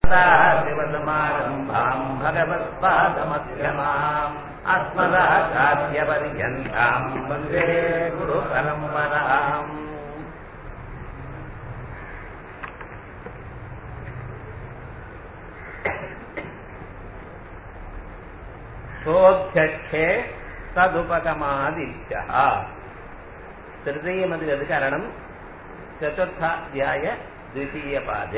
शिवसमारम्भाम् भगवत्पादमध्यमाम् अस्मदाचार्यपर्यन्ताम् वन्दे गुरुपरम्पराम्। सोऽध्यक्षे तदुपगमादित्यः तृतीयमधिकरणम् चतुर्थाध्याय द्वितीयपादे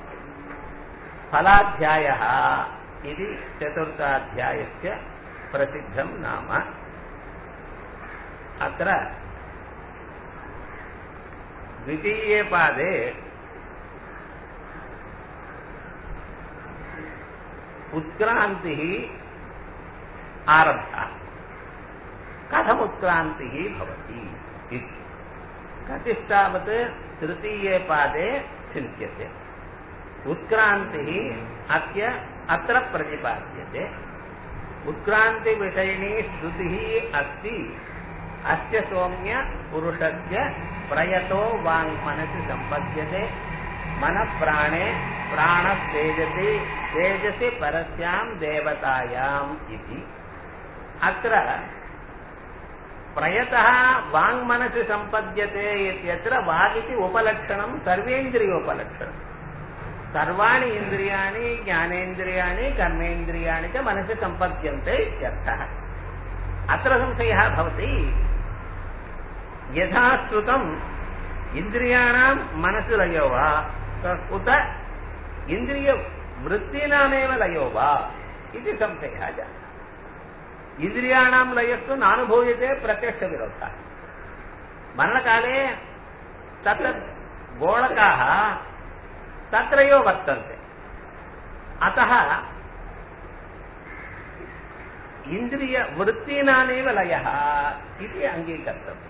फलाध्यायः इति चतुर्थाध्यायस्य प्रसिद्धं नाम। अत्र द्वितीये पादे उत्क्रान्तिः आरब्धा। कथम् उत्क्रान्तिः भवति इति कतिष्ठावत् तृतीये पादे चिन्त्यते। उत्क्रान्तिः अत्र प्रतिपाद्यते। उत्क्रान्तिविषयिणी श्रुतिः अस्ति। अस्य सौम्य पुरुषस्य प्रयतो वाङ्मनसि सम्पद्यते। मनः प्राणे प्राणस्तेजसि तेजसि परस्यां देवतायाम् इति। अत्र प्रयतः वाङ्मनसि सम्पद्यते इत्यत्र वागिति उपलक्षणं सर्वेन्द्रियोपलक्षणम्। सर्वाणि इन्द्रियाणि ज्ञानेन्द्रियाणि कर्मेन्द्रियाणि च मनसि सम्पद्यन्ते इत्यर्थः। अत्र संशयः भवति, यथा श्रुतम् इन्द्रियाणां मनसि लयो वा उत इन्द्रियवृत्तीनामेव लयो वा इति संशयः जातः। इन्द्रियाणां लयस्तु नानुभूयते प्रत्यक्षविरोधः। मरणकाले तत्र गोलकाः तत्रैव वर्तन्ते। अतः इन्द्रियवृत्तीनामेव लयः इति अङ्गीकर्तव्यम्।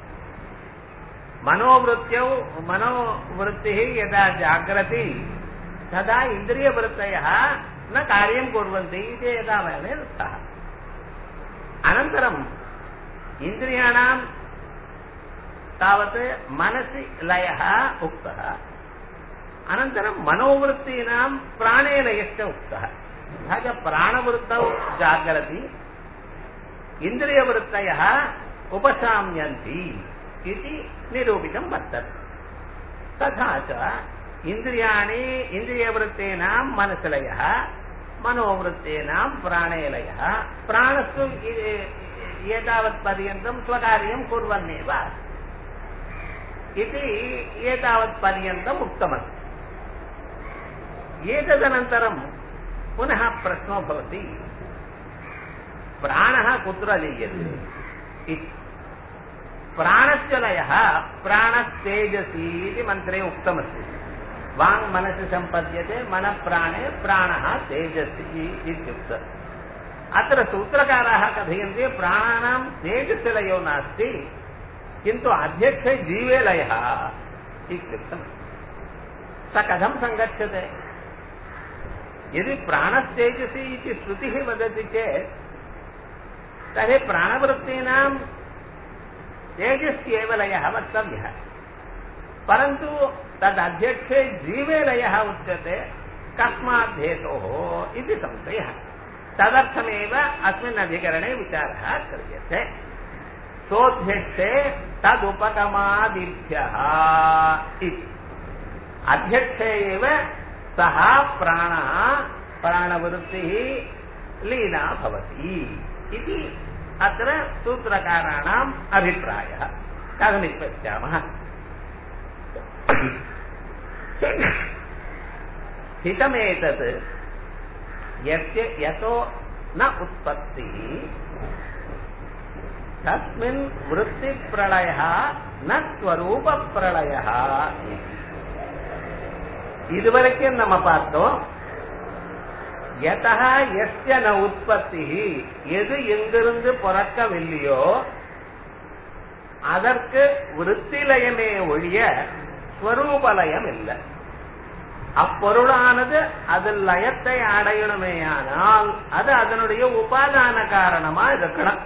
मनोवृत्तिः यदा जागरति तदा इन्द्रियवृत्तयः न कार्यं कुर्वन्ति इति एतावदेव उक्तः। अनन्तरम् इन्द्रियाणां तावत् मनसि लयः उक्तः। अनन्तरं मनोवृत्तीनां प्राणे लयश्च उक्तः। तथा प्राणवृत्तौ जागरति, इन्द्रियवृत्तयः उपशाम्यन्ति इति निरूपितं वर्तते। तथा च इन्द्रियाणि इन्द्रियवृत्तीनां मनसि लयः, मनोवृत्तीनां प्राणे लयः। प्राणस्तु एतावत्पर्यन्तं स्वकार्यं कुर्वन्नेव इति एतावत्पर्यन्तम् उक्तमस्ति। एतदनन्तरं पुनः प्रश्नो भवति, प्राणः कुत्र लीयते इति। प्राणस्य लयः प्राणस्तेजसि इति मन्त्रे उक्तमस्ति। वाङ् मनसि सम्पद्यते, मनः प्राणे प्राणः तेजसि इत्युक्तम्। अत्र सूत्रकाराः कथयन्ति प्राणानां तेजस्य लयो नास्ति, किन्तु अध्यक्षे जीवे लयः इत्युक्तम्। स कथं सङ्गच्छते? यदि प्राणस्तेजसि इति श्रुतिः वदति चेत् तर्हि प्राणवृत्तीनां तेजस्येव लयः वक्तव्यः। परन्तु तदध्यक्षे जीवे लयः उच्यते। कस्मात् हेतोः इति संशयः। तदर्थमेव अस्मिन् अधिकरणे विचारः क्रियते। सोऽध्यक्षे तदुपगमादिभ्यः इति। अध्यक्षे एव सः प्राणः प्राणवृत्तिः लीना भवति इति अत्र सूत्रकाराणाम् अभिप्रायः। कथमिति पश्यामः। हितमेतत् यतो न उत्पत्तिः तस्मिन् वृत्तिप्रलयः न स्वरूपप्रलयः। இதுவரைக்கும் நம்ம பார்த்தோம், யதா யஸ்ய ந உற்பத்திஹ, எது எங்கிருந்து பிறக்கவில்லையோ அதற்கு விருத்திலயமே ஒழிய ஸ்வரூபலயம் இல்லை. அப்பொருளானது அதில் லயத்தை அடையணுமேயானால் அது அதனுடைய உபாதான காரணமா இருக்கணும்.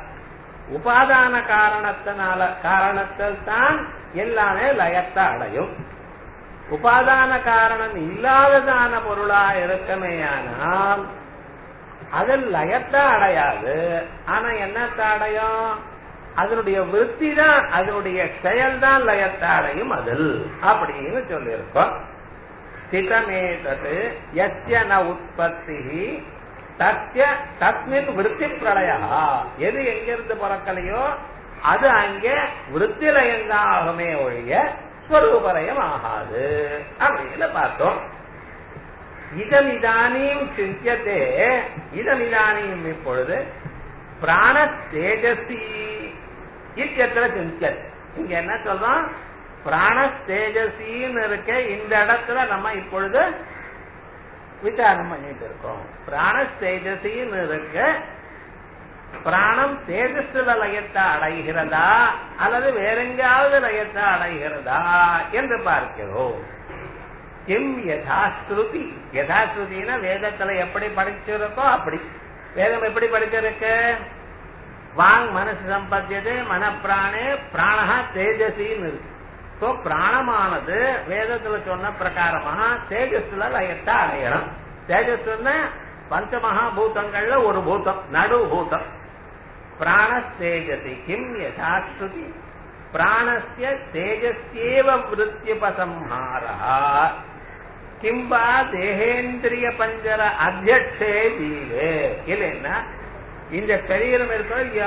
உபாதான காரணத்தால் தான் எல்லாமே லயத்தை அடையும். உபாதான காரணம் இல்லாததான பொருளா இருக்கமேயானால் அது லயத்தை அடையாது. ஆனா என்னத்தை அடையும்? அதனுடைய விருத்தி தான், அதனுடைய செயல் தான் லயத்தை அடையும் அதில் அப்படின்னு சொல்லியிருக்கோம். ஸ்திதமேதது யஸ்ய ந உற்பத்தி தஸ்ய தஸ்மின் விருத்தி பிரளயா. எது எங்கிருந்து பிறக்கலையோ அது அங்கே விருத்தி லயம்தான் ஆகுமே ஒழிய ஸ்வரூபலயம் ஆகாது அப்படின்னு பார்த்தோம். இதமிதானியும் சிந்தியத்தே, இதமிதானியும் இப்பொழுது பிராண தேஜசி இத்தியத்துல சிந்தியத். இங்க என்ன சொல்றோம்? பிராண தேஜசின்னு இருக்க இந்த இடத்துல நம்ம இப்பொழுது விசாரம் பண்ணிட்டு இருக்கோம். பிராண தேஜசின்னு இருக்க பிராணம் தேஜஸ்ல லயத்தை அடைகிறதா அல்லது வேற எங்காவது லயத்தை அடைகிறதா என்று பார்க்கிறோம். கிம் யதாஸ்ருதி, யதாஸ்ருதினா வேதத்துல எப்படி படிச்சிருக்கோ அப்படி. வேதம் எப்படி படிச்சிருக்கு? வாங் மனசு சம்பத்தியது மனப்பிராணே பிராணஹா தேஜசின்னு இருக்கு. சோ பிராணமானது வேதத்துல சொன்ன பிரகாரமாக தேஜஸ்ல லயத்தை அடையணும். தேஜஸ்னா பஞ்சமகாபூதங்கள்ல ஒரு பூதம், நடு பூதம். பிராண தேஜசி கிம் யதாஸ்ருதி பிராணஸ்ய தேஜஸ்யேவ விருத்தியுபசம்ஹாரः கிம்பா தேகேந்திரிய பஞ்சர அத்தியட்சே ஜீவே. இல்லைன்னா இந்த சரீரம் இருக்க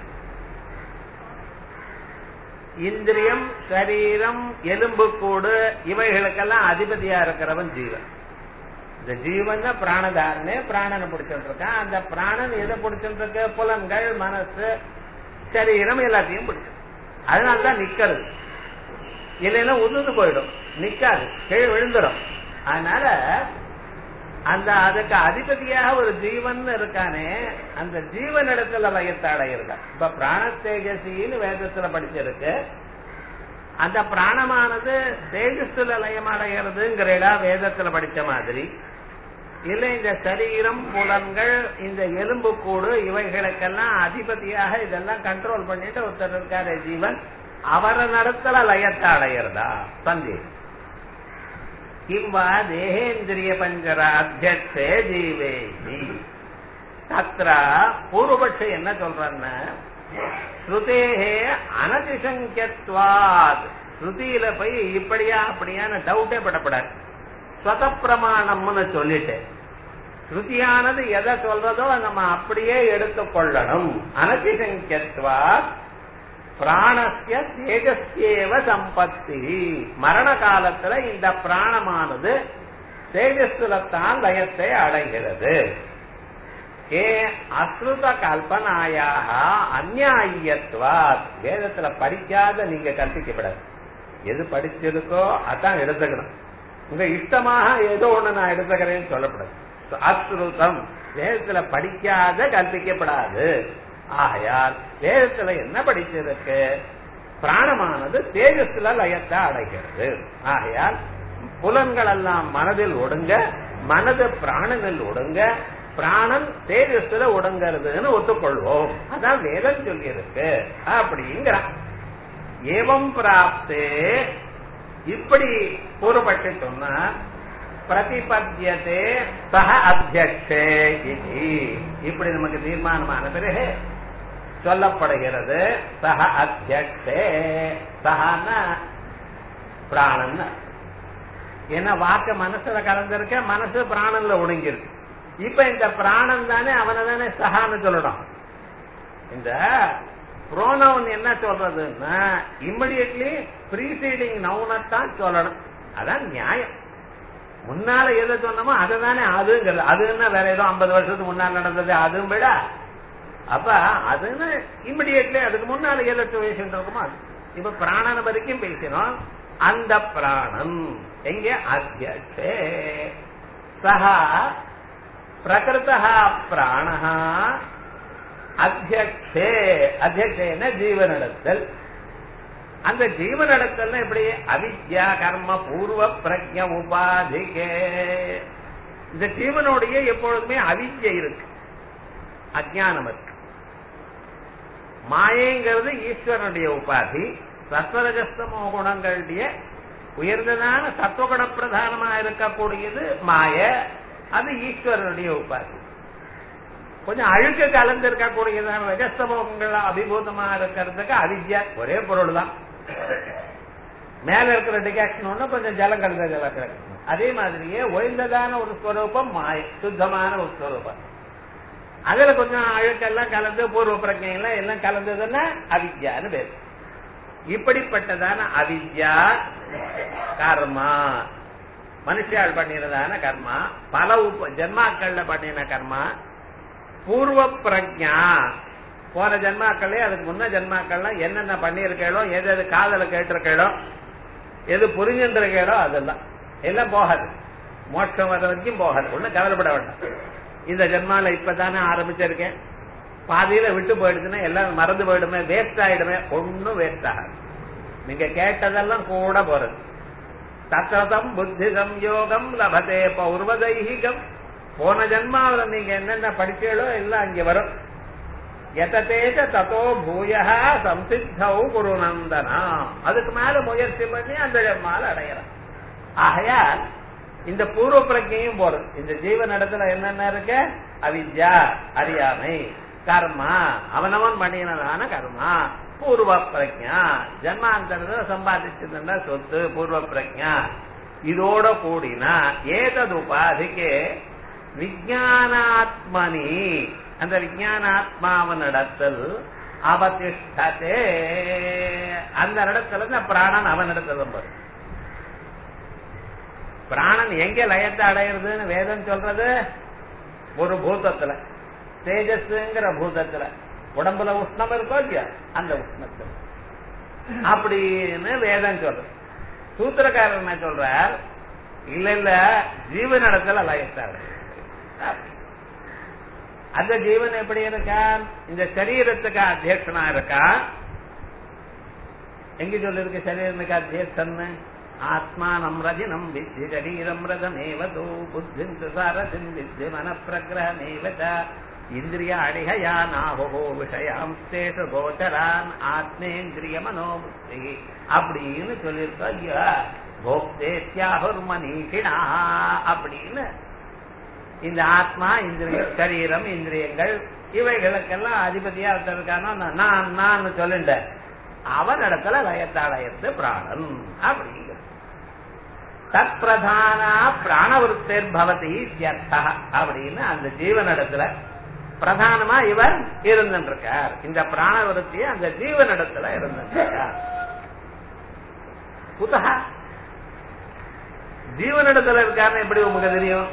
இந்திரியம், சரீரம், எலும்புக்கூடு இவைகளுக்கெல்லாம் அதிபதியா இருக்கிறவன் ஜீவன். இந்த ஜீவன் தான் பிராணதாரனே, பிராணனை பிடிச்சிட்டு இருக்கான். அந்த பிராணன் எதை பிடிச்சிட்டு இருக்க? புலன்கள், மனசு, சரீரம் எல்லாத்தையும் பிடிச்சிருக்கு. அதனால்தான் நிக்கிறது. இல்லைன்னா உதிர்ந்து போயிடும், நிக்காது, கீழே விழுந்துடும். அதனால அந்த அதுக்கு அதிபதியாக ஒரு ஜீவன் இருக்கானே, அந்த ஜீவன் இடத்துல லயத்தை அடையிருக்கா. இப்ப பிராண தேஜசின்னு வேதத்துல படிச்சிருக்கு. அந்த பிராணமானது தேஜஸ்ல லயம் அடைகிறதுங்கிறா வேதத்துல படிச்ச மாதிரி. இல்ல இந்த சரீரம், புலன்கள், இந்த எலும்பு கூடு இவைகளுக்கெல்லாம் அதிபதியாக இதெல்லாம் கண்ட்ரோல் பண்ணிட்டு ஒருத்தர் இருக்காரு ஜீவன், அவர நடத்துல லயத்தை அடைகிறதா சந்தேகம். கிம்பா தேகேந்திரிய பஞ்சர அத்தியட்சே ஜீவே. தத்ரா பூர்வபட்சம் என்ன சொல்றன்னா ஸ்ருதேஹே அனதிசங்கியத்வாத். ஸ்ருதியில போய் இப்படியா அப்படியான டவுட்டே படப்படாது. ஸ்வத பிரமாணம்னு சொல்லிட்டு ஸ்ருதியானது எதை சொல்றதோ நம்ம அப்படியே எடுத்துக்கொள்ளணும். அனதிசங்கியத்வாத் பிராணஸ்ய தேஜஸ்யேவ சம்பத்தி. மரண காலத்துல இந்த பிராணமானது தேஜஸ்தான் லயத்தை அடைகிறது. ஏ அஸ்ருத கல்பனாயாக அந்நியாயத்வாத். வேதத்துல படிக்காத நீங்க கற்பிக்கப்படாது. எது படிச்சிருக்கோ அதான் எடுத்துக்கணும். உங்க இஷ்டமாக ஏதோ ஒண்ணு நான் எடுத்துக்கிறேன்னு சொல்லப்படாது. அஸ்ருதம் வேதத்துல படிக்காத கற்பிக்கப்படாது. ஆகையால் வேதத்துல என்ன படிச்சிருக்கு? பிராணமானது தேஜஸ்ல லயத்தை அடைகிறது. ஆகையால் புலன்கள் எல்லாம் மனதில் ஒடுங்க, மனது பிராணனில் ஒடுங்க, பிராணன் தேஜஸ்ல ஒடுங்கிறதுன்னு ஒத்துக்கொள்வோம். அதான் வேதம் சொல்லியிருக்கு அப்படிங்கிறான். ஏவம் பிராப்தே இப்படி கூறப்பட்டு சொன்னா பிரதிபத்தியதே சஹ அத்தியக்ஷே. இப்படி நமக்கு தீர்மானமான பிறகு சொல்லப்படுகிறது சஹ அத்தியக்ஷே. சஹான்னா பிராணன். ஏன்னா வாக்க மனசுல கலந்திருக்க, மனசு பிராணன்ல ஒடுங்கிருக்கு. இப்ப இந்த பிராணன் தானே அவனை தானே சஹான்னு சொல்லணும். இந்த புரோனவுன் என்ன சொல்றதுன்னா இம்மிடியட்லி ப்ரீசீடிங் நவுனத்தான் சொல்லணும். அதான் நியாயம். முன்னால எதை சொன்னமோ அதை தானே அதுங்கிறது. அதுன்னா வேற ஏதோ 50 வருஷத்துக்கு முன்னால் நடந்தது அதுவும் விட. அப்ப அதுன்னு இம்மிடியட்லி அதுக்கு முன்னால எதை பேசிட்டு இப்ப பிராணனை வரைக்கும் பேசினோம். அந்த பிராணன் எங்கே? அத்தியட்சே சஹா பிரகிருதா பிராணஹா அத்தியக்ஷே. அத்தியக்ஷேன ஜீவனிடத்தல். அந்த ஜீவனிடத்தல் எப்படி? அவித்யா கர்ம பூர்வ பிரஜ்ஞ உபாதிகே. இந்த ஜீவனுடைய எப்பொழுதுமே அவித்யை இருக்கு, அஜ்ஞானம் இருக்கு. மாயைங்கிறது ஈஸ்வரனுடைய உபாதி. சத்வரஜஸ்தமோ குணங்களுடைய உயர்ந்ததான சத்துவகுண பிரதானமா இருக்கக்கூடியது மாய, அது ஈஸ்வரனுடைய உபாதி. கொஞ்சம் அழுக்க கலந்து இருக்கக்கூடியதான ரஜஸ்தமங்கள் அபிபூதமா இருக்கிறதுக்கு அவித்யா, ஒரே பொருள் தான். மேல இருக்கிற டிகாக்ஷன் ஒண்ணு, கொஞ்சம் ஜலம் கலந்த ஜலம். அதே மாதிரியே உயர்ந்ததான ஒரு ஸ்வரூபம் மாய, சுத்தமான ஒரு ஸ்வரூபம். அதுல கொஞ்சம் அழுக்கெல்லாம் கலந்து பூர்வ பிரஜையெல்லாம் எல்லாம் கலந்ததுன்னா அவித்யான்னு பேரு. இப்படிப்பட்டதான அவித்யா கர்மா, மனுஷால் பண்ணினதான கர்மா, பல ஜென்மாக்கள்ல பண்ணின கர்மா, பூர்வ பிரஜா போன ஜென்மாக்களே அதுக்கு முன்ன ஜென்மாக்கள்லாம் என்னென்ன பண்ணிருக்கோ, எது எது காதல கேட்டிருக்கோ, எது புரிஞ்சுருக்கோ அதெல்லாம் எல்லாம் போகாது, மோட்சம் வர வரைக்கும் போகாது. ஒன்னும் கவலைப்பட வேண்டாம். இந்த ஜென்மால இப்பதானே ஆரம்பிச்சிருக்கேன், பாதியில விட்டு போயிடுச்சுன்னா எல்லாம் மறந்து போயிடுமே, வேஸ்ட் ஆயிடுமே. ஒன்னும் வேஸ்ட் ஆகாது. நீங்க கேட்டதெல்லாம் கூட போறது. தத்தம் புத்தி சம்யோகம் லபதே பௌர்வதைஹிகம். போன ஜென்மாவில நீங்க என்னென்ன படிச்சீங்களோ எல்லாம் அங்க வரும். எததேஜ ததோ பூயா சம்சித்தௌ குருநந்தனா. அதுக்கு மேல முயற்சி பண்ணி அந்த ஜென்மால அடையலாம். ஆகையால் இந்த பூர்வ பிரஜையும் போறது. இந்த ஜீவன் இடத்துல என்னென்ன இருக்கு? அவித்யா, அறியாமை, கர்மா, அவனவன் பண்ணினதான கர்மா, பூர்வ பிரஜா, ஜன்மாந்தரத்துல சம்பாதிச்சிருந்தா சொத்து, பூர்வ பிரஜா. இதோட கூடினா ஏதது உபாதிக்கே விஞ்ஞானாத்மனி, அந்த விஞ்ஞானாத்மாவனிடத்தில் அவதிஷ்டதே, அந்த இடத்துல இந்த பிராணன் அவனிடத்துல வரும். பிராணன் எங்க லயத்தை அடையிறதுன்னு வேதம் சொல்றது? ஒரு பூதத்துல, தேஜஸ்ங்கிற பூதத்துல. உடம்புல உஷ்ணம் இருக்கோ இல்லையா, அந்த உஷ்ணத்துல அப்படின்னு வேதம் சொல்றது. சூத்திரக்காரர் என்ன சொல்றார்? இல்ல இல்ல, ஜீவனிடத்துல லயத்தை அடை. அந்த ஜீவன் எப்படி இருக்கான்? இந்த சரீரத்துக்கு அத்தியட்சனா இருக்கான். எங்க சொல்லிருக்கு சரீரத்துக்கு அத்தியட்சன்? ஆத்மானம் ரஜினம் வித்தி சரீரம் ரதமேவதோ புத்திம் சாரதிம் வித்தி மன பிரகிரகமேவத இந்திரிய அடிகயா நாஹோ விஷயாம் சேஷ கோச்சரான் ஆத்மேந்திரிய மனோபுத்தி அப்படின்னு சொல்லியிருக்கோம் ஐயா. போக்தேத்யாஹுர் மனீஷிணா அப்படின்னு இந்த ஆத்மா, இந்திரியம், சரீரம், இந்திரியங்கள் இவைகளுக்கெல்லாம் அதிபதியா இருக்கானோ நான் சொல்லிட்டேன். அவன் இடத்துல லயத்தாலயத்து பிராணன் அப்படிங்கிற தத் பிரதான பிராணவருத்தேர் பவதி அப்படின்னு அந்த ஜீவனிடத்துல பிரதானமா இவர் இருந்திருக்கார். இந்த பிராணவருத்திய அந்த ஜீவனிடத்துல இருந்திருக்கார். புதா ஜீவனிடத்துல இருக்காருன்னு எப்படி உங்களுக்கு தெரியும்?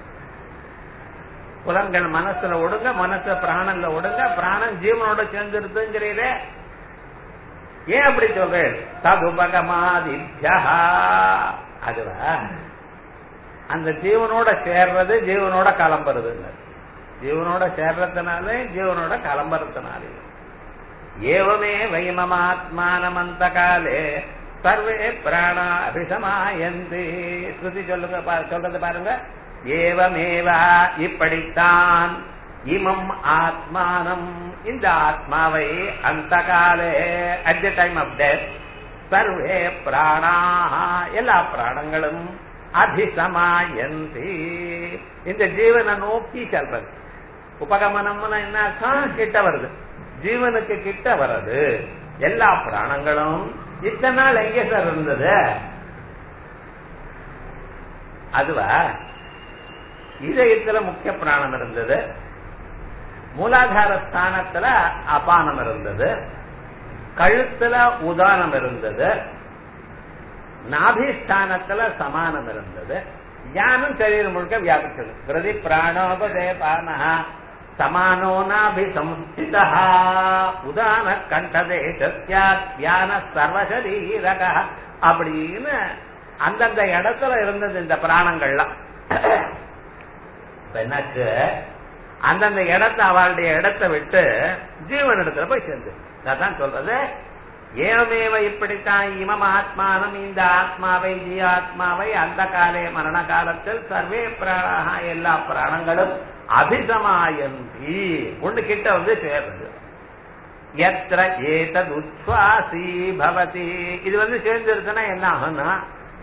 புலன்கள் மனசுல ஒடுங்க, மனசு பிராணன்ல ஒடுங்க, பிராணன் ஜீவனோட சேர்ந்துருதுங்கிறீரே, ஏன் அப்படி சொல்றேன்? ததுபகமாதித்யா, அதுவா அந்த ஜீவனோட சேர்றது, ஜீவனோட கிளம்புறது. ஜீவனோட சேர்றதுனாலே, ஜீவனோட கிளம்புறதுனாலே. ஏவமே வைமமாத்மானமந்த காலே சர்வே பிராணா அபிசமாயந்தி. ஸ்ருதி சொல்றது பாருங்க. ஏவமேவா, இப்படித்தான், இமம் ஆத்மானம், இந்த ஆத்மாவை, அந்த காலே, at the time of death, சர்வே பிராணா, எல்லா பிராணங்களும் அபிசமாயந்தி, இந்த ஜீவனை நோக்கி செல்றது. உபகமனம்னு என்ன அர்த்தம்? கிட்ட வருது. ஜீவனுக்கு கிட்ட வர்றது. எல்லா பிராணங்களும் இத்தனை நாள் எங்கே சார் இருந்தது? அதுவா இதயத்துல முக்கிய பிராணம் இருந்தது, மூலாதார ஸ்தானத்துல அபானம் இருந்தது, கழுத்துல உதானம் இருந்தது, நாபிஸ்தானத்துல சமானம் இருந்தது, ஞானம் சரீரம் முழுக்க வியாபிச்சது. பிரதி பிராணோபதேபானஹ சமானோ நாபிசம்ஸ்திதா உதான கண்டதேசத்யாத்யான சர்வசரீரக அப்படின்னு அந்தந்த இடத்துல இருந்தது இந்த பிராணங்கள்லாம். என்னாச்சு? அந்தந்த இடத்த, அவளுடைய இடத்தை விட்டு ஜீவன் இடத்துல போய் சேர்ந்து. அதான் சொல்றது, ஏவமேவ இப்படித்தான் இமம் ஆத்மானம், இந்த ஆத்மாவை, ஜீவாத்மாவை அந்த காலே மரண காலத்தில் சர்வே பிராணா, எல்லா பிராணங்களும் அபிசமாயந்தி, ஒண்ணு கிட்ட வந்து சேர்றது. எத்திர ஏதது உச்வாசி பவதி, இது வந்து சேர்ந்துருச்சுன்னா என்ன ஆகும்னா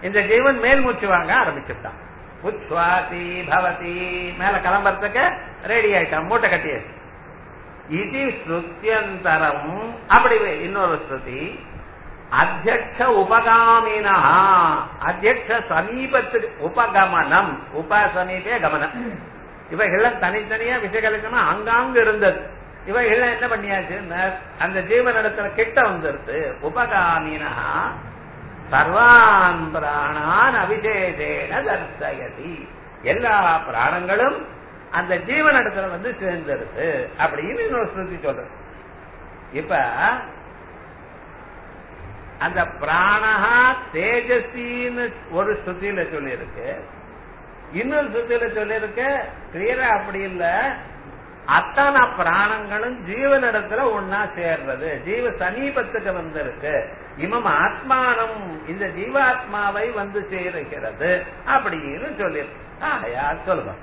இந்த ஜீவன் மேல் மூச்சு வாங்க ஆரம்பிச்சுட்டான். உச்வாதி பவதி மேல கிளம்புறதுக்கு ரெடி ஆயிட்டான், மூட்டை கட்டியாச்சு. இது ஸ்ருத்தியந்தரம். அப்படி இன்னொரு ஸ்ருதி அத்தியக்ஷ உபகாமினா, அத்தியக்ஷ சமீபத்துக்கு உபகமனம், உபசமீபே கமனம். இவைகள்லாம் தனித்தனியா விஷயங்களுக்குன்னா அங்காங்கு இருந்தது. இவைகள்லாம் என்ன பண்ணியாச்சு, அந்த ஜீவனிடத்துல கிட்ட வந்துருது. உபகாமினா சர்வான் பிராணான் அபிஷேகேன தர்சயதி, எல்லா பிராணங்களும் அந்த ஜீவனிடத்துல வந்து சேர்ந்துருது அப்படின்னு இன்னொரு ஸ்ருதி சொல்றது. இப்ப அந்த பிராணஹா தேஜசின்னு ஒரு ஸ்ருதியில சொல்லியிருக்கு, இன்னொரு ஸ்ருதியில சொல்லியிருக்கு கிளியரா அப்படி இல்ல, அத்தனை பிராணங்களும் ஜீவனிடத்துல ஒன்னா சேர்றது, ஜீவ சமீபத்துக்கு வந்திருக்கு. இமம் ஆத்மானம், இந்த ஜீவாத்மாவை வந்து சேருகிறது அப்படின்னு சொல்லியிருக்கு. யார் சொல்லுங்க,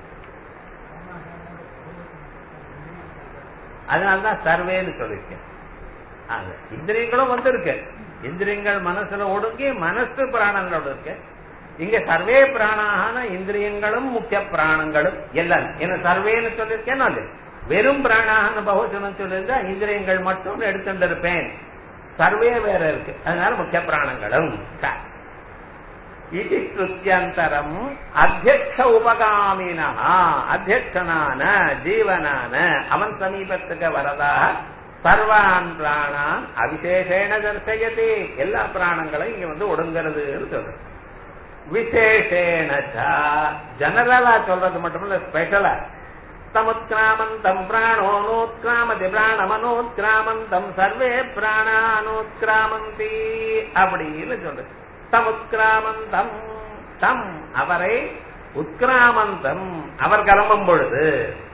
அதனாலதான் சர்வேன்னு சொல்லியிருக்கேன். இந்திரியங்களும் வந்திருக்கு, இந்திரியங்கள் மனசுல ஒடுங்கி மனசு பிராணங்களோட இருக்கு. இங்க சர்வே பிராணான இந்திரியங்களும் முக்கிய பிராணங்களும் எல்லாம் என்ன சர்வேன்னு சொல்லியிருக்கேன். அது வெறும் பிராணான பகுஜனம் சொல்லியிருந்தா இந்திரியங்கள் மட்டும் எடுத்துட்டு இருப்பேன், சர்வே வேற இருக்கு, அதனால முக்கிய பிராணங்களும். இது ஸ்ருத்தியந்தரம் அத்தியக்ஷ உபகாமினா, அத்தியக்ஷனான ஜீவனான அவன் சமீபத்துக்கு வரதா சர்வான் பிராணான் அவிசேஷேன தர்சயதி, எல்லா பிராணங்களும் இங்க வந்து ஒடுங்கிறதுன்னு சொல்றது. விசேஷேன ஜெனரலா சொல்றது மட்டுமில்ல, ஸ்பெஷலா தமுத்கிராமந்தம் பிராணோனோத்கிராமதி பிராணமனோத்கிராமந்தம் சர்வே பிராணானோத்கிராமந்தி அப்படின்னு சொல்றது. தமுத்கிராமந்தம் தம் அவரை, உத்கிராமந்தம் அவர் கிளம்பும் பொழுது,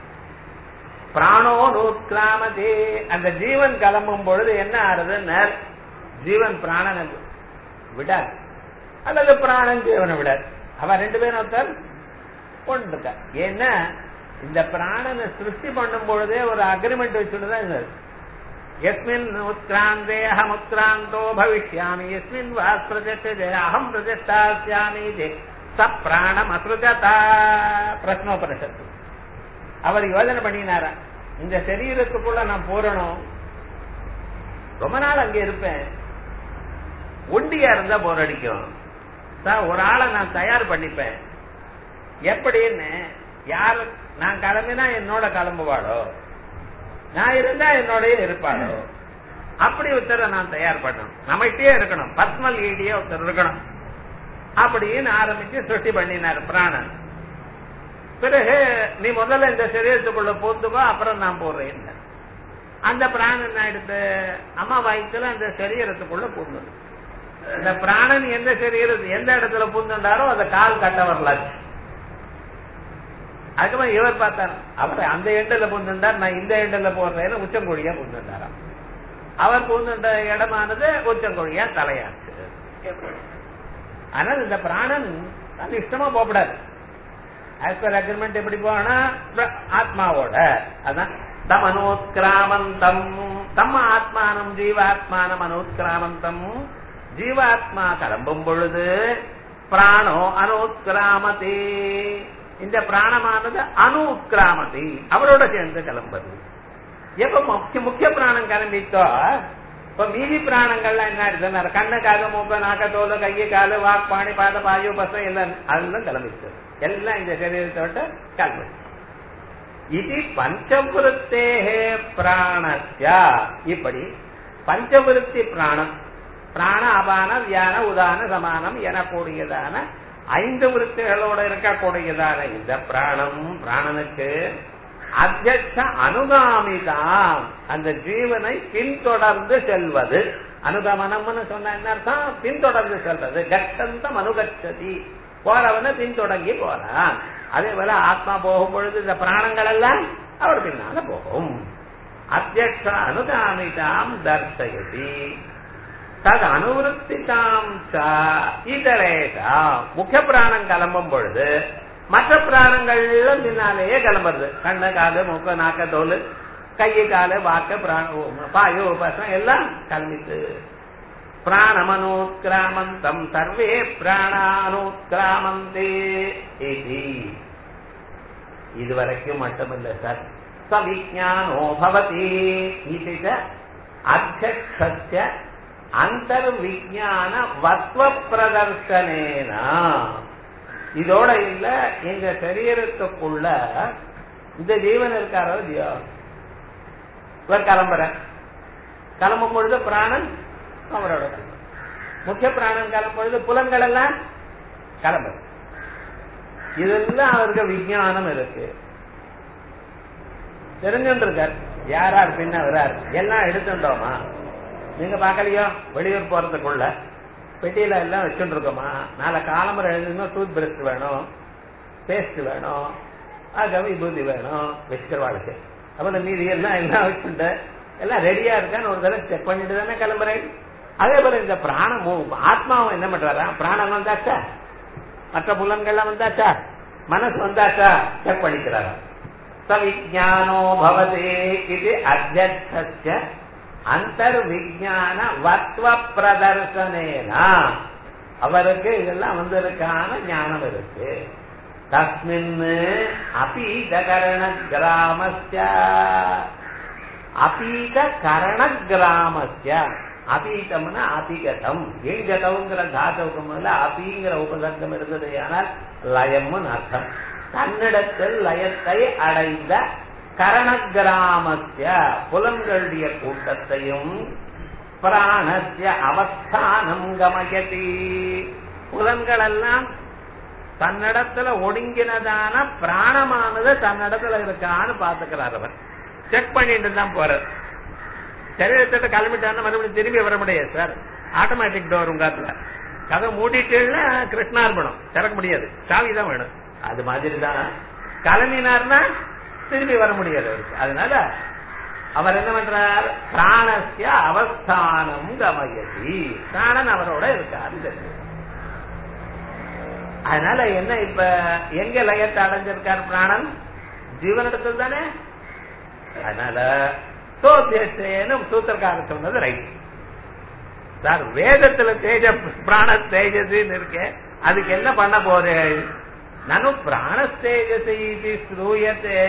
பிராணோனோத்கிராமதி அந்த ஜீவன் கிளம்பும் பொழுது என்ன ஆறுது, ஜீவன் பிராணனை விடாது அல்லது பிராணன் ஜீவனை விடாது. அவன் ரெண்டு பேரும் ஒருத்தர் ஒன்று. ஏன்னா இந்த பிராணனை சிருஷ்டி பண்ணும் பொழுதே ஒரு அக்ரிமெண்ட் வச்சுதான் எஸ்மின் உத்கிராந்தே அகம் உத்கிராந்தோ பவிஷ்யாமி, எஸ்மின் வாஸ் பிரதிஷ்டே அகம் பிரதிஷ்டாஸ்யாமி ச பிராணம் அசுஜதா பிரஸ்னோபனிஷத்து. அவர் யோஜனை பண்ணினாரா, இந்த சரீரத்துக்குள்ள நான் போறணும், ரொம்ப நாள் அங்க இருப்பேன், ஒண்டியா இருந்தா போர் அடிக்கும், ஒரு ஆளை நான் தயார் பண்ணிப்பேன். எப்படின்னு, யாரு நான் கிளம்பினா என்னோட கிளம்புவாளோ, நான் இருந்தா என்னோடய இருப்பாளோ, அப்படி ஒருத்தரை நான் தயார் பண்ணணும், நம்மகிட்டே இருக்கணும், பர்சனல் ஈடியே ஒருத்தர் இருக்கணும் அப்படின்னு ஆரம்பிச்சு சிருஷ்டி பண்ணினார் பிராணன். பிறகு நீ முதல்ல இந்த சரீரத்துக்குள்ள போந்துக்கோ, அப்புறம் நான் போடுறேன். அந்த பிராணன் எடுத்து அம்மா வயிற்றுல அந்த சரீரத்துக்குள்ள பூந்தது. இந்த பிராணன் எந்த சரீரத்து எந்த இடத்துல பூந்துட்டாரோ அதை கால் கட்ட வரலாச்சு. அதுக்கப்புறம் இவர் பார்த்தார், அவர் அந்த எண்டில் பூந்துட்டார், நான் இந்த எண்டில் போடுறேன்னு உச்சங்கொழியா பூந்துட்டாராம். அவர் பூந்துட்ட இடமானது உச்சங்கொழியா தலையாச்சு. ஆனால் இந்த பிராணன் அது இஷ்டமா போகக்கூடாது. ஆஸ் பர் அக்ரிமெண்ட் எப்படி போனா ஆத்மாவோட, அதான் தம் அனோத்கிராமந்தம், தம் ஆத்மானம் ஜீவாத்மானம் அனோத்கிராமந்தம், ஜீவாத்மா கிளம்பும் பொழுது பிராணோ அனோத்கிராமதி, இந்த பிராணமானது அனுத்கிராமதி அவரோட சேர்ந்து கிளம்புது. எப்ப முக்கிய பிராணம் கிளம்பிட்டோ, இப்ப மீதி பிராணங்கள்லாம் என்ன ஆயிடுது, கண்ணு காது மூக்க நாக்க தோல் கையை காலு வாக் பாணி பாத பாயு பசம் எல்லாம் அதெல்லாம் கிளம்பிச்சு, எல்லாம் இந்த சரீரத்தை விட்டு கிளம்பி. இது பஞ்சவிருத்தேகே பிராணஸ்யா, இப்படி பஞ்சவிருத்தி பிராணம், பிராண அபான வியான உதான சமானம் எனக்கூடியதான 5 விருத்திகளோட இருக்கக்கூடியதான இந்த பிராணம், பிராணனுக்கு அத்தியட்ச அனுகாமிதான், அந்த ஜீவனை பின்தொடர்ந்து செல்வது. அனுகமனம்னு சொன்ன என்ன அர்த்தம், பின்தொடர்ந்து செல்வது. கட்டந்தம் அனுகச்சதி, போறவன பின்தொடங்கி போறான். அதே போல ஆத்மா போகும் பொழுது இந்த பிராணங்கள் எல்லாம் அவர் பின்னால போகும். அத்தியட்ச அனுகாமிதாம் தர்சயதி தது அனுவருத்திதாம் இதரேதாம். முக்கிய பிராணம் கிளம்பும் பொழுது மற்ற பிராணங்கள் பின்னாலேயே கிளம்புறது. கண்ணு காலு மூக்க நாக்க தோல் கையை காலு வாக்க பாயு பசம் எல்லாம் கிளம்பிட்டு பிராணமனோத்கிராமந்தம் சர்வே பிராணானோத்கிராமந்தே. இதுவரைக்கும் மட்டுமில்லை சார். சவிஜானோ பவதி இது அத்தியக்ஷஸ்ய அந்தர்விஜான வத்வ பிரதர்சனேன. இதோட இல்ல, எங்க சரீரத்துக்குள்ள இந்த ஜீவன் இருக்காரோ இல்லையோ, இவர் கிளம்பும் பொழுது பிராணன் அவரோட முக்கிய பிராணன் கிளம்பும் பொழுது புலன்கள் எல்லாம் கிளம்புது. இதெல்லாம் அவருக்கு விஞ்ஞானம் இருக்கு, தெரிஞ்சுருக்கார். யாரார் பின்ன வரார் எல்லாம் எடுத்துட்டோமா? நீங்க பாக்கலையோ, வெளியூர் போறதுக்குள்ள பெட்டியில எல்லாம் வச்சுட்டு இருக்கோமா? நாளை காலம்பரம் எழுதுனா டூத் பிரஷ் வேணும், பேஸ்ட் வேணும், விபூதி வேணும், வச்சுக்கிற வாழ்க்கை. அப்புறம் மீதி எல்லாம் வச்சுட்டு எல்லாம் ரெடியா இருக்கான்னு ஒரு தடவை செக் பண்ணிட்டு தானே கிளம்புறேன். அதே போல இந்த பிராணமும் ஆத்மாவும் என்ன பண்றாரா? பிராணம் வந்தாச்சா, மற்ற புலன்கள்லாம் வந்தாச்சா, மனசு வந்தாச்சா, செக் பண்ணிக்கிறாரா. சவிஜானோ பவதே இது அத்தியக்ஷஸ்ய அந்தர்விஜான வத்வ பிரதர்சனேனா. அவருக்கு இதெல்லாம் வந்திருக்கான ஞானம் இருக்கு. தஸ்மின் அபீத கரண கிராமஸ்ய அபீத கரண கிராமஸ்ய. அபீதம்னா அதிகதம். எங்கதம்ங்கிற தாத்துவுக்கு முதல்ல அபிங்கிற உபசர்க்கம் இருந்தது. ஆனால் லயம்னு அர்த்தம். தன்னிடத்தில் லயத்தை அடைந்த கரண கிராமஸ்ய புலன்களுடைய கூட்டத்தையும் பிராணஸ்ய அவஸ்தானம் கமயதி. புலன்கள் எல்லாம் தன்னிடத்துல ஒடுங்கினதான பிராணமானது தன்னிடத்துல இருக்கான்னு பாத்துக்கிறார். அவர் செக் பண்ணிட்டு தான் போறார். சரீரத்திட்ட கிளம்பிட்டான்னு மறுபடியும் திரும்பி வர முடியாது சார். ஆட்டோமேட்டிக் டோர் உங்காத்துல கதை மூடிட்டுன்னா கிருஷ்ணார்பணம் திறக்க முடியாது, சாவி தான் வேணும். அது மாதிரிதான் கிளம்பினார்னா திரும்பி வர முடியாது அவருக்கு. அதனால அவர் என்ன பண்றார்? பிராணஸ்ய அவஸ்தானம் கமயதி. பிராணன் அவரோட இருக்காரு. அதனால என்ன, இப்ப எங்க லயத்தை அடைஞ்சிருக்கார் பிராணன்? ஜீவனிடத்தில் தானே. அதனால சூத்திரக்கார சொன்னது ரைட் சார். வேதத்துல தேஜ பிராண தேஜசின்னு இருக்கு, அதுக்கு என்ன பண்ண போறேன்? நனு பிராண தேஜசி ஸ்ரூயத்தே.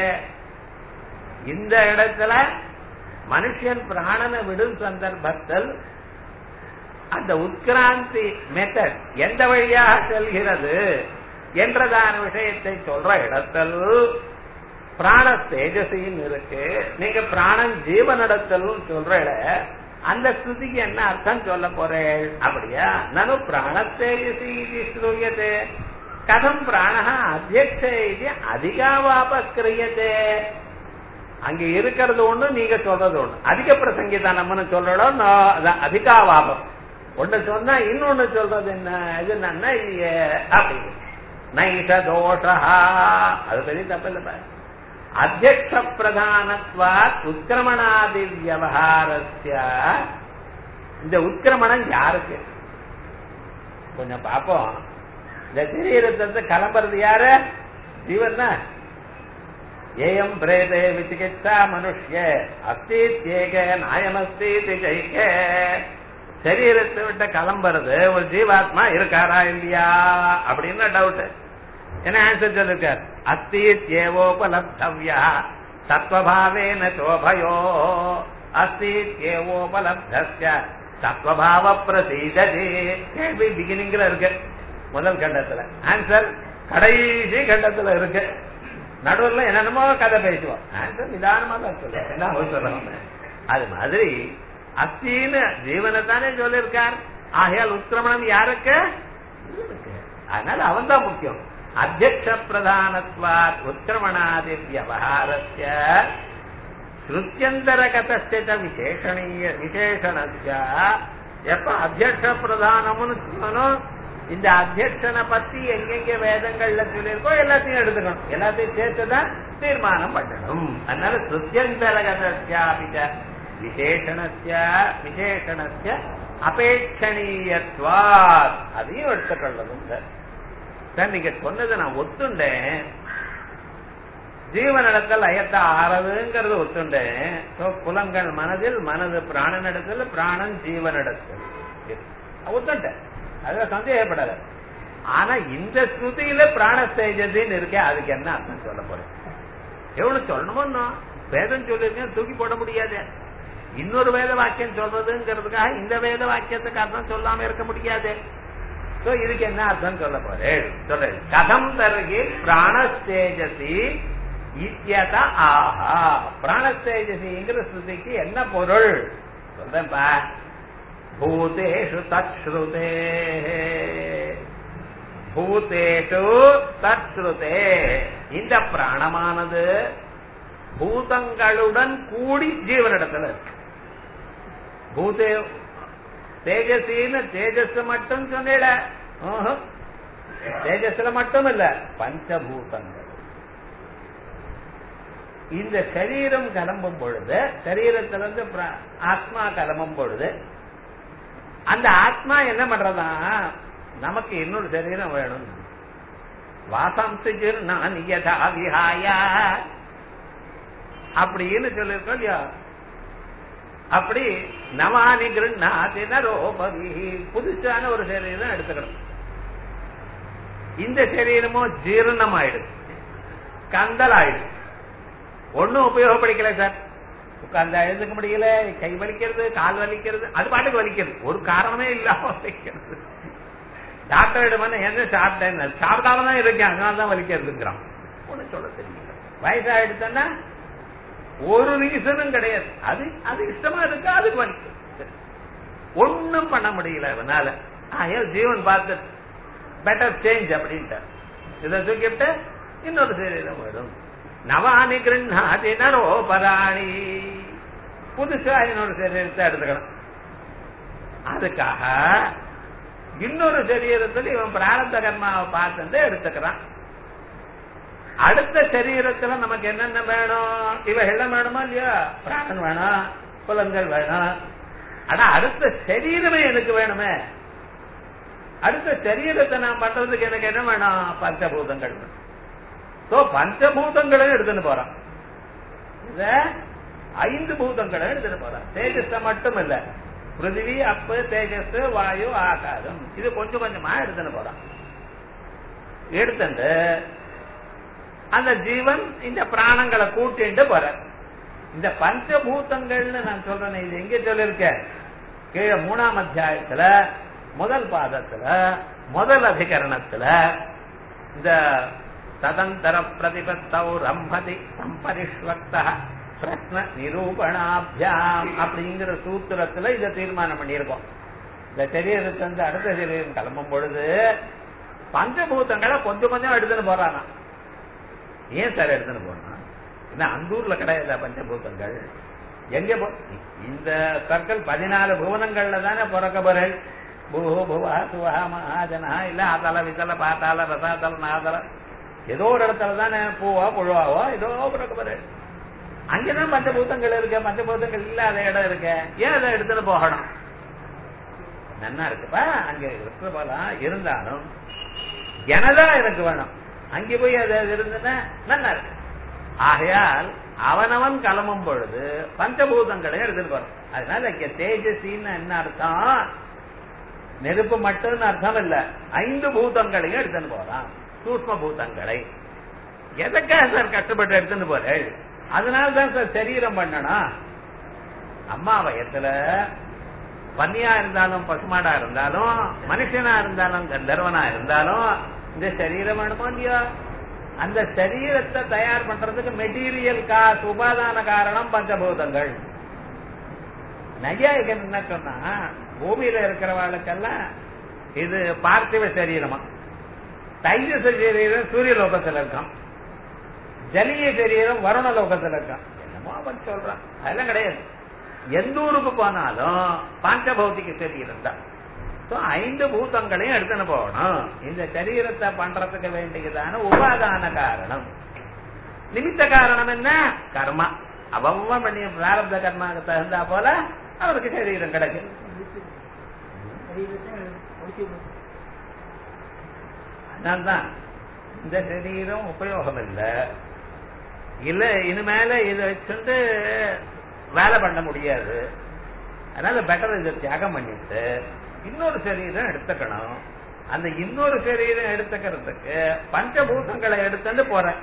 இந்த இடத்துல மனுஷன் பிராணனை விடும் சந்தர்ப்பத்தில் அந்த உட்கிராந்தி மெத்தட் எந்த வழியாக செல்கிறது என்றதான விஷயத்தை சொல்ற இடத்தில் பிராண தேஜசின்னு இருக்கு. நீங்க பிராணன் ஜீவனிடத்தில் சொல்ற அந்த ஸ்துதிக்கு என்ன அர்த்தம் சொல்ல போறேன்? அப்படியா? நனு பிராண தேஜசி ஸ்ரூயத்தே கதம் பிராண அத்தியக்ஷ அதிகாவாபக்கிரியதே. அங்க இருக்கிறது ஒண்ணு, நீங்க சொல்றது ஒண்ணு. அதிக பிரசங்கிதானம்னு சொல்லணும். அதிகாவாபம் ஒண்ணு சொன்னா இன்னொன்னு சொல்றது என்ன? இது என்ன அப்படி நைஷ தோஷா. அது பெரிய தப்பு இல்ல. அத்தியக்ஷ பிரதானத்வா உத்கிரமணாதி வியவஹாரஸ்ய. இந்த உத்கிரமணம் யாருக்கு? கொஞ்சம் பாப்போம். இந்த சரீரத்தை கிளம்புறது யாரு? ஜீவன் தான். ஏயம் பிரேதே விசிகிச்சா மனுஷ்ய அஸ்தீத்யேக நாயமஸ்தி ஜெயிக்க. சரீரத்தை விட்டு கிளம்புறது ஒரு ஜீவாத்மா இருக்காரா இல்லையா அப்படின்னு டவுட். என்ன ஆன்சர் சொல்லிருக்கார்? அஸ்தீத்யேவோபலப்தவ்யா சத்வபாவேன சோபயோ அஸ்தீத்யேவோபலப்தஸ்ய சத்வபாவ பிரசீததி. கேள்வி பிகினிங்ல இருக்கு முதல் கண்டத்துல, ஆன்சர் கடைசி கண்டத்துல இருக்கு. நடுவில் என்னென்னமோ கதை பேசுவோம், ஆன்சர் நிதானமா தான் சொல்லுவோம். என்ன சொல்றோம்? அது மாதிரி அஸ்தின்னு ஜீவனை தானே சொல்லியிருக்கார். ஆகையால் உத்கிரமணம் யாருக்கு? அதனால அவன் தான் முக்கியம். அத்தியக்ஷ பிரதானத்வாத் உத்கிரமணாதி வியவஹாரஸ்ய ஸ்ருத்யந்தரகதஸ்ய விசேஷணீய விசேஷணஸ்ய. எப்ப அத்தியக்ஷ பிரதானம்னு சொல்லணும், இந்த அத்தியக்ஷனை பத்தி எங்கெங்க வேதங்கள்ல சொல்லியிருக்கோ எல்லாத்தையும் எடுத்துக்கணும், எல்லாத்தையும் சேர்த்துதான் தீர்மானம் பண்ணணும். அதனால ஸ்ருத்யந்தரகதஸ்யாபிச்ச விசேஷணஸ்ய விசேஷணஸ்ய அபேட்சணீயத்வாத். அதையும் எடுத்துக்கொள்ளணும் சார். நீங்க சொன்னதை நான் ஒத்துண்டேன். ஜீவனிடத்தில் லயத்தை ஆறதுங்கிறது ஒத்துண்டேன். புலன்கள் மனதில், மனது பிராணனிடத்தில், பிராணன் ஜீவனிடத்தில். ஒத்துட்டேன், அதுல சந்தேகப்படாத. ஆனா இந்த ஸ்ருதியில பிராண தேஜஸ்ன்னு இருக்கே, அதுக்கு என்ன அர்த்தம் சொல்ல போறேன்? எவ்வளவு சொல்லணுமோ வேதம் சொல்லிருக்கேன், தூக்கி போட முடியாது. இன்னொரு வேத வாக்கியம் சொல்றதுங்கிறதுக்காக இந்த வேத வாக்கியத்துக்கு அர்த்தம் சொல்லாம இருக்க முடியாது. இதுக்கு என்ன அர்த்தம் சொல்ல போறேன்? சொல்றேன். கதம் தருகி பிராணஸ்தேஜசி இத்யத ஆஹா. பிராணஸ்தேஜசிங்கிற ஸ்ருதிக்கு என்ன பொருள் சொல்றேன்பா. பூதேஷு தத்ஸ்ருதே, பூதேஷு தத்ஸ்ருதே. இந்த பிராணமானது பூதங்களுடன் கூடி ஜீவனிடத்துல இருக்கு. பூதே தேஜசின்னு தேஜஸ் மட்டும் சொன்னிட, தேஜஸ்ல மட்டும் இல்ல, பஞ்சபூதங்கள். இந்த சரீரம் கிளம்பும் பொழுது, சரீரத்திலிருந்து ஆத்மா கிளம்பும் பொழுது, அந்த ஆத்மா என்ன பண்றதா, நமக்கு இன்னொரு சரீரம் வேணும். வாசம் நான் யதா விஹாய அப்படின்னு சொல்லிருக்கோம் இல்லையா. அப்படி நவானி கிருண்ணாதி நரோபவி, புதுசான ஒரு சரீரம் எடுத்துக்கணும். இந்த சரீரமோ ஜீரணம் ஆயிடுது, கந்தல் ஆயிடுது, ஒன்னும் உபயோகப்படுத்தல சார். உட்கார்ந்து எழுதுக்க முடியல, கை வலிக்கிறது, கால் வலிக்கிறது, அது பாட்டுக்கு வலிக்கிறது, ஒரு காரணமே இல்லாம வலிக்கிறது. டாக்டர் என்ன சாப்பிட்டேன், சாப்பிடாம தான் இருக்கேன், அதனாலதான் வலிக்கிறதுங்கிறான். ஒண்ணு சொல்ல தெரியல. வயசாயிடுச்சுன்னா ஒரு ரீசனும் கிடையாது, அது அது இஷ்டமா இருக்கு, அதுக்கு வலிக்கு, ஒன்னும் பண்ண முடியல அதனால. ஜீவன் பார்த்து பெட்டர் சேஞ்ச் அப்படின்ட்டு இதை தூக்கிட்டு இன்னொரு சரீரம் வரும். நவானி கிருண்ணாதி நரோபராணி, புதுசா இன்னொரு சரீரத்தை எடுத்துக்கணும். அதுக்காக இன்னொரு சரீரத்தில் இவன் பிராரப்த கர்மாவை பார்த்து எடுத்துக்கிறான். அடுத்த சரீரத்துல நமக்கு என்னென்ன வேணும், இவைகள் வேணுமா இல்லையா, பிராணன் வேணும், புலன்கள் வேணும். ஆனா அடுத்த சரீரமே எனக்கு வேணுமே, அடுத்த சரீரத்தை நான் பண்றதுக்கு எனக்கு என்ன வேணும், பஞ்சபூதங்கள் வேணும். பஞ்சபூதங்களும் எடுத்துன்னு போறான். இத 5 பூதங்களும் எடுத்துட்டு போறான். தேஜஸ் மட்டும் இல்ல, பிருத்திவி, அப்பு, தேஜஸ், வாயு, ஆகாசம், இது கொஞ்சம் கொஞ்சமா எடுத்துன்னு போறான். எடுத்துட்டு அந்த ஜீவன் இந்த பிராணங்களை கூட்டிட்டு போற. இந்த பஞ்சபூதங்கள்னு நான் சொல்றேன், இது எங்க சொல்லிருக்கேன், கீழே 3ஆம் அத்தியாயத்துல முதல் பாதத்துல முதல் அதிகரணத்துல இந்த ததந்தர பிரதிபத்தௌ ரம்பதி சம்பரிஷ்வக்தா பிரஸ்ன நிரூபணாபியாம் அப்படிங்கிற சூத்திரத்துல இதை தீர்மானம் பண்ணியிருக்கோம். இந்த சரீரத்தை வந்து அடுத்த சரீரம் கிளம்பும் பொழுது பஞ்சபூதங்களை கொஞ்சம் கொஞ்சம் எடுத்துன்னு போறானா. ஏன் சார் எடுத்துன்னு போனா, என்ன அந்த ஊர்ல கிடையாது பஞ்சபூதங்கள், எங்க இந்த சர்க்கிள் 14 புவனங்கள்ல தானே பிறக்க போறேன். பூஹோ புவா சுவா மகாஜனா இல்ல அதல விதல பாத்தால ரசாதல நாதல, ஏதோ ஒரு இடத்துல தானே பூவா புழுவாவோ ஏதோ பிறக்க போறேன். அங்கதான் பஞ்சபூதங்கள் இருக்கு, பஞ்சபூதங்கள் இல்லாத இடம் இருக்கு, ஏன் அதை எடுத்துட்டு போகணும்? நன்னா இருக்குப்பா, அங்க இருக்கிற போலாம் இருந்தாலும் எனதான் எனக்கு வேணும், அங்கே போய் அது இருந்ததுன்னா நல்லா இருக்கு. ஆகையால் அவனவன் கிளம்பும் பொழுது பஞ்சபூதங்களையும் எடுத்துட்டு போறான். அதனால இங்க தேஜசின்னு என்ன அர்த்தம், நெருப்பு மட்டும் அர்த்தம் இல்ல, 5 பூதங்களையும் எடுத்துன்னு போறான். சூக்ஷ்ம பூதங்களை எதுக்காக சார் கஷ்டப்பட்டு எடுத்துன்னு போறேன்? அதனாலதான் சார் சரீரம் பண்ணணும். அம்மா வயத்துல பன்னியா இருந்தாலும் பசுமாடா இருந்தாலும் மனுஷனா இருந்தாலும் கந்தர்வனா இருந்தாலும் இந்த சரீரம் வேணுமோ இல்லையா? அந்த சரீரத்தை தயார் பண்றதுக்கு மெட்டீரியல் காசு உபாதான காரணம் பஞ்சபூதங்கள். நையாயிகன் என்ன சொன்னா, பூமியில இருக்கிறவாளுக்கெல்லாம் இது பார்த்திவ சரீரமா, தைஜ சரீரம் சூரிய லோகத்துல இருக்கான், ஜலிய சரீரம் வருண லோகத்துல இருக்கான். என்னமோ அவன் சொல்றான், அதெல்லாம் கிடையாது. எந்த ஊருக்கு போனாலும் பாஞ்சபௌதிக சரீரம் தான். 5 பூதங்களையும் எடுத்துன்னு போகணும். இந்த சரீரத்தை பண்றதுக்கு வேண்டியதான உபாதான காரணம். நிமித்த காரணம் என்ன? கர்மா. அவன் பண்ணி பிராரப்த கர்மாவுக்கு தகுந்தா போல அவருக்கு சரீரம் கிடைக்கும். அதனால்தான் இந்த சரீரம் உபயோகம் இல்லை, இல்ல இனிமேல இதை வச்சுட்டு வேலை பண்ண முடியாது. அதனால பெட்டர் இதை தியாகம் பண்ணிட்டு இன்னொரு சரீரம் எடுத்துக்கணும். அந்த இன்னொரு சரீரம் எடுத்துக்கிறதுக்கு பஞ்சபூதங்களை எடுத்துட்டு போறேன்.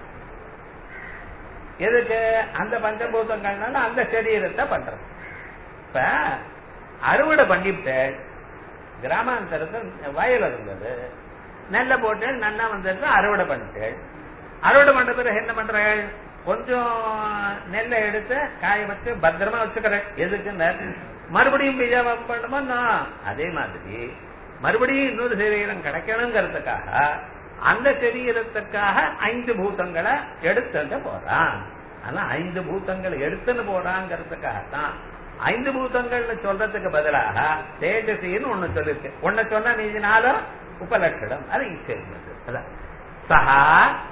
எதுக்கு? அந்த பஞ்சபூதங்கள்னால அந்த சரீரத்தை பண்றது. இப்ப அறுவடை பண்ணிவிட்டு கிராமாந்தரத்தில் வயல் இருந்தது, நெல்லை போட்டு நன்னா வந்துட்டு அறுவடை பண்ணிட்டு, அறுவடை பண்ற பிறகு என்ன பண்றேன்? கொஞ்சம் நெல்லை எடுத்து காய வச்சு பத்திரமா வச்சுக்கிறேன். எதுக்குன்னு மறுபடியும் பீஜாபம் பண்ணுமா? அதே மாதிரி மறுபடியும் இன்னொரு சரீரம் கிடைக்கணுங்கிறதுக்காக அந்த சரீரத்துக்காக 5 பூதங்களை எடுத்துட்டு போறான். ஆனா 5 பூதங்களை எடுத்துன்னு போறாங்கிறதுக்காகத்தான் 5 பூதங்கள்னு சொல்றதுக்கு பதிலாக தேஜசின்னு ஒண்ணு சொல்லிருக்கு. ஒன்ன சொன்னா மீதி 4 உபலட்சணம். அது சேர்ந்தது. சஹா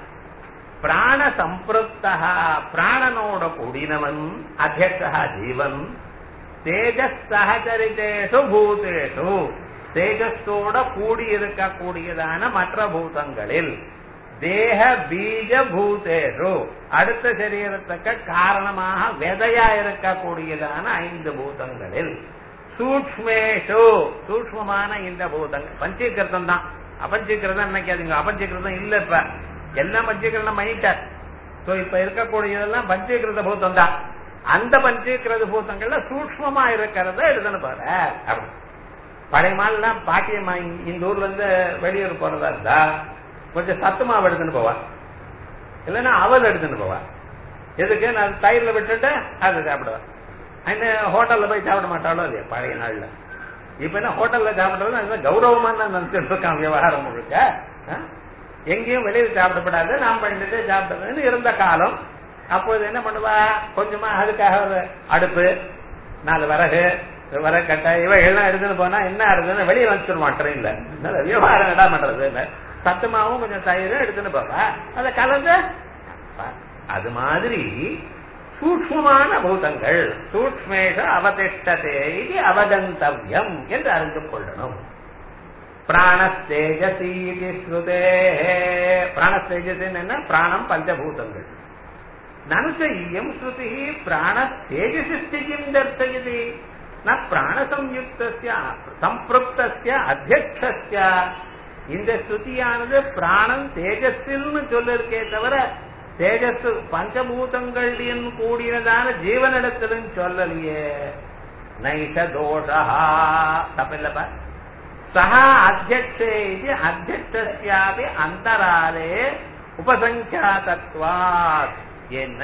பிராண சம்பிருப்தா, பிராணனோட கூடினவன், அத்தியக்ஷா ஜீவன், தேஜஸ் சகச்சரித்தேஷு பூதேஷு, தேஜஸோட கூடியிருக்கக்கூடியதான மற்ற பூதங்களில், தேக பீஜ பூதேஷு, அடுத்த சரீரத்துக்கு காரணமாக விதையா இருக்கக்கூடியதான 5 பூதங்களில், சூக்ஷ்மேஷு, சூக்ஷ்மமான இந்த பூதங்கள், பஞ்சீகிருதம் தான், அபஞ்சீகிருதம் நினைக்காதீங்க. அபஞ்சீகிருதம் இல்ல, இப்ப எல்லாம் பஞ்சீகிருதம் பண்ணிட்டார். இப்ப இருக்கக்கூடியதெல்லாம் பஞ்சீகிருத பூதம் தான். அந்த பஞ்சீகிருத பூதங்கள்ல சூக்ஷ்மமா இருக்கிறத எடுத்துன்னு போற. அப்படி பழைய மாலாம் பாட்டியம்மா இந்த ஊர்ல இருந்து வெளியூர் போறதா இருந்தா கொஞ்சம் சத்துமாவை எடுத்துன்னு போவா, இல்லைன்னா அவல் எடுத்துன்னு போவா. எதுக்கு? நான் தயிர்ல விட்டுட்டு அதை சாப்பிடுவேன். ஹோட்டல்ல போய் சாப்பிட மாட்டாளோ இல்லையா பழைய நாள்ல. இப்ப என்ன ஹோட்டல்ல சாப்பிடுறது கௌரவமா தான் நினைச்சிட்டு இருக்கான் விவகாரம் முழுக்க. எங்கேயும் வெளியில் சாப்பிடப்படாது, நாம் பண்ணிட்டு சாப்பிடுறதுன்னு இருந்த காலம். அப்போது என்ன பண்ணுவா? கொஞ்சமா அதுக்காக ஒரு அடுப்பு, 4 விறகு, விறகட்டை இவைகள்லாம் எடுத்துன்னு போனா என்ன இருக்குதுன்னு வெளியே வச்சுருவான் ட்ரெயின்ல. விவகாரம் என்ன பண்றது? சத்துமாவும் கொஞ்சம் தயிரும் எடுத்துன்னு போவா, அதை கலந்து. அது மாதிரி சூக்ஷ்மமான பூதங்கள், சூக்ஷ்மேஷ அவதிஷ்டதே இது அவகந்தவ்யம் என்று அறிந்து கொள்ளணும். பிராணஸ்தேஜசி ஸ்ருதே, பிராணஸ்தேஜசி என்ன? பிராணம் பஞ்சபூதங்கள். நனுசையம் ஸ்ருதி பிராணஸ்தேஜசி ஸ்திதிம் தர்சயதி ந பிராணசம்யுக்தஸ்ய சம்பிருப்தஸ்ய அத்தியக்ஷஸ்ய. இந்த ஸ்ருதியானது பிராணம் தேஜஸில்னு சொல்லிருக்கே தவிர தேஜஸ் பஞ்சபூதங்களின் கூடியதான ஜீவனிடத்திலும் சொல்லலையே. நைஷ தோஷா தப்பில்லப்பா. சஹா அத்தியக்ஷே இது அத்தியக்ஷஸ்யாபி அந்தராலே உபசங்கியாதத்வாத். என்ன?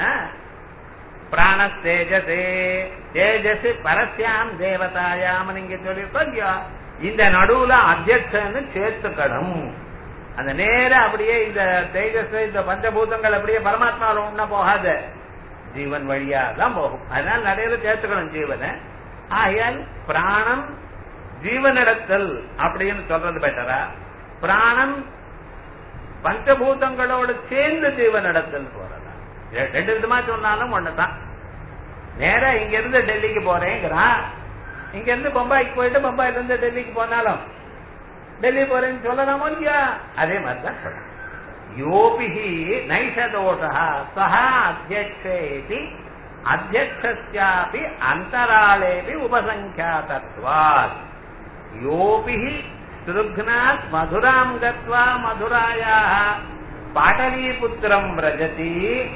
பிராணஸ்தேஜசே, தேஜசி பரஸ்யாம் தேவதாயாம் நீங்க சொல்லிருக்கோ, இந்த நடுவுல அத்தியக்ஷன்னு சேர்த்துக்கணும். அந்த நேர அப்படியே இந்த தேஜஸ் இந்த பஞ்சபூதங்கள் அப்படியே பரமாத்மாவில் ஒண்ணா போகாது, ஜீவன் வழியா தான் போகும். அதனால நிறைய சேர்த்துக்கணும் ஜீவனை. ஆகையால் பிராணம் ஜீவனிடத்தல் அப்படின்னு சொல்றது பெட்டரா, பிராணம் பஞ்சபூதங்களோடு சேர்ந்து ஜீவனிடத்தல் போறதா? 2 விதமா சொன்னாலும் ஒண்ணுதான். நேரா இங்க இருந்து டெல்லிக்கு போறேங்கிறான், இங்க இருந்து பம்பாய்க்கு போயிட்டு பம்பாயில இருந்து டெல்லிக்கு போனாலும் டெல்லி போறேன்னு சொல்லலாமோ இல்லையா? அதே மாதிரிதான் சொல்ல. யோபிஹி நைஷதோஷா சஹா அத்தியக்ஷேதி அத்தியக்ஷஸ்யாபி அந்தராளேபி உபசங்கியாதத்வாத். யோபிஹி ஸ்ருக்னாத் மதுராம் கத்வா மதுராயாஹ பாடலீபுத்திரம் பிரஜதி.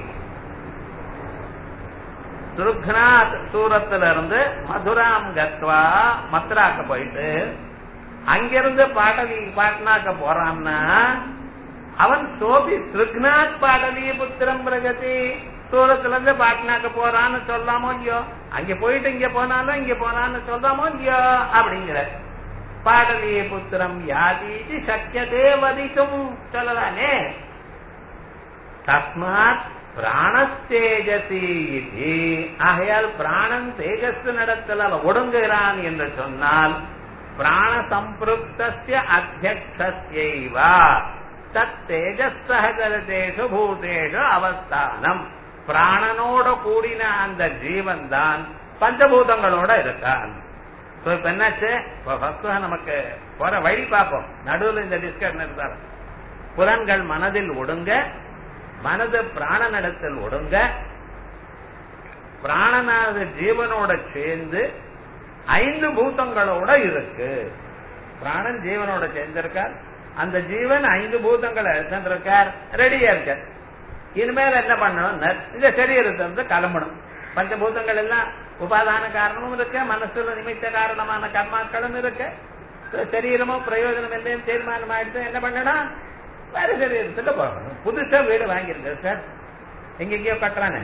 ஸ்ருக்னாத் சூரத்துல இருந்து மதுராம் கத்வா மத்ராக்கு போயிட்டு அங்கிருந்து பாட்னாக்க போறான்னா அவன் சோபி ஸ்ருக்னாத் பாடலீபுத்திரம் பிரஜதி. சூரத்துல இருந்து பாட்னாக்க போறான்னு சொல்லாமோ இல்லையோ? அங்க போயிட்டு இங்க போனாலும் இங்க போனான்னு சொல்லாமோ இல்லையோ? அப்படிங்கிற பாடலீபுத்திரம் யாதீதி சக்கியதே வதிக்கும் சொல்லலானே. தஸ்மாத் பிராணஸ்தேஜசி. ஆகையால் பிராணன் தேஜஸ் நடத்தல ஒடுங்குகிறான் என்று சொன்னால் பிராண சம்பிருப்தஸ்ய அத்தியக்ஷஸ்யைவ தத் தேஜஸ் சஹஜரதேஷு பூதேஷு அவஸ்தானம். பிராணனோட கூடின அந்த ஜீவன் தான் பஞ்சபூதங்களோட இருக்கான். இப்ப என்னாச்சு? நமக்கு போற வழி பார்ப்போம். நடுவில் இந்த டிஸ்கஷன் இருந்தார். புலன்கள் மனதில் ஒடுங்க, மனது பிராணனிடத்தில் ஒடுங்க, பிராணனாவது ஜீவனோட சேர்ந்து 5 பூதங்களோட இருக்கு. பிராணன் ஜீவனோட சேர்ந்திருக்கார். அந்த ஜீவன் 5 பூதங்களை இருக்கார், ரெடியா இருக்கார். இனிமேல் என்ன பண்ணணும், இந்த சரீரத்தை வந்து கிளம்பணும். பஞ்சபூதங்கள் எல்லாம் உபாதான காரணமும் இருக்கு, மனசுல நிமித்த காரணமான கர்மாக்களும் இருக்கு. சரீரமும் பிரயோஜனம் இல்லையும் தீர்மானம் ஆயிடுச்சு. என்ன பண்ணணும், வேற சரீரத்துக்கு போகணும். புதுசா வீடு வாங்கிருங்க சார். எங்கெங்கயோ கட்டுறானே,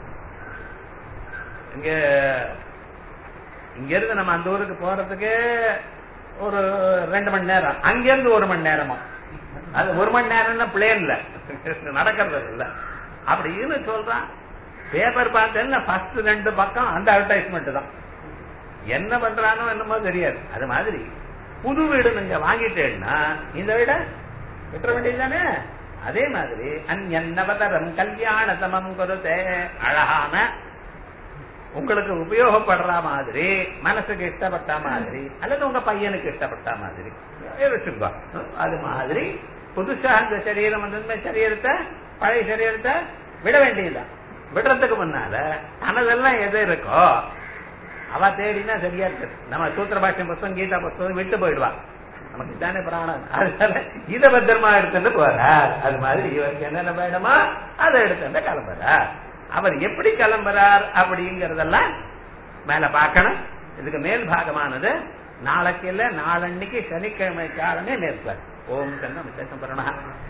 இங்க இருந்து நம்ம அந்த ஊருக்கு போறதுக்கு ஒரு 2 மணி நேரம், அங்கிருந்து 1 மணி நேரமா. அது 1 மணி நேரம்னா பிளேன்ல நடக்கிறது இல்ல அப்படின்னு சொல்றான். பேப்பர் பார்த்தேன்னா ஃபர்ஸ்ட் 2 பக்கம் அந்த அட்வர்டைஸ்மெண்ட் தான். என்ன பண்றானோ என்னமோ தெரியாது. அது மாதிரி புது வீடு நீங்க வாங்கிட்டேன்னா இந்த வீட விட்டுற வேண்டியதுதானே. அதே மாதிரி அந்நவதரம் கல்யாண சமம் கொடுத்தே, அழகான உங்களுக்கு உபயோகப்படுற மாதிரி, மனசுக்கு இஷ்டப்பட்ட மாதிரி, அல்லது உங்க பையனுக்கு இஷ்டப்பட்ட மாதிரி வச்சுக்கோ. அது மாதிரி புதுசா அந்த சரீரம் வந்து சரீரத்தை பழைய சரீரத்தை விட வேண்டியதுதான். விடுறதுக்கு முன்னால தனதெல்லாம் எது இருக்கோ அவ தேடினா சரியா இருக்கு. நம்ம சூத்திர பாஷ்யம் புத்தகம், கீதா புத்தகம் விட்டு போயிடுவா, நமக்கு தானே பிராணம். அதனால இத பத்திரமா எடுத்துட்டு போறார். அது மாதிரி இவருக்கு என்னென்ன வேணுமோ அதை எடுத்துட்டு கிளம்புறார். அவர் எப்படி கிளம்புறார் அப்படிங்கறதெல்லாம் மேல பார்க்கணும். இதுக்கு மேல் பாகமானது நாளைக்கு இல்ல, நாளன்னைக்கு சனிக்கிழமை காலமே நேர்ப்பார். ஓம் கண்ண விசேஷம் பரணா.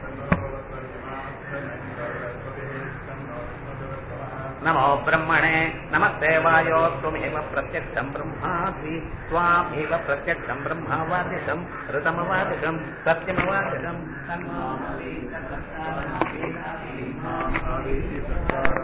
நமோ பிரம்மணே நமஸ்தேவாயோ त्वमेव प्रत्यक्षं ब्रह्मासि त्वामेव प्रत्यक्षं ब्रह्मावादिशं ऋतमवादिशं सत्यमवादिशं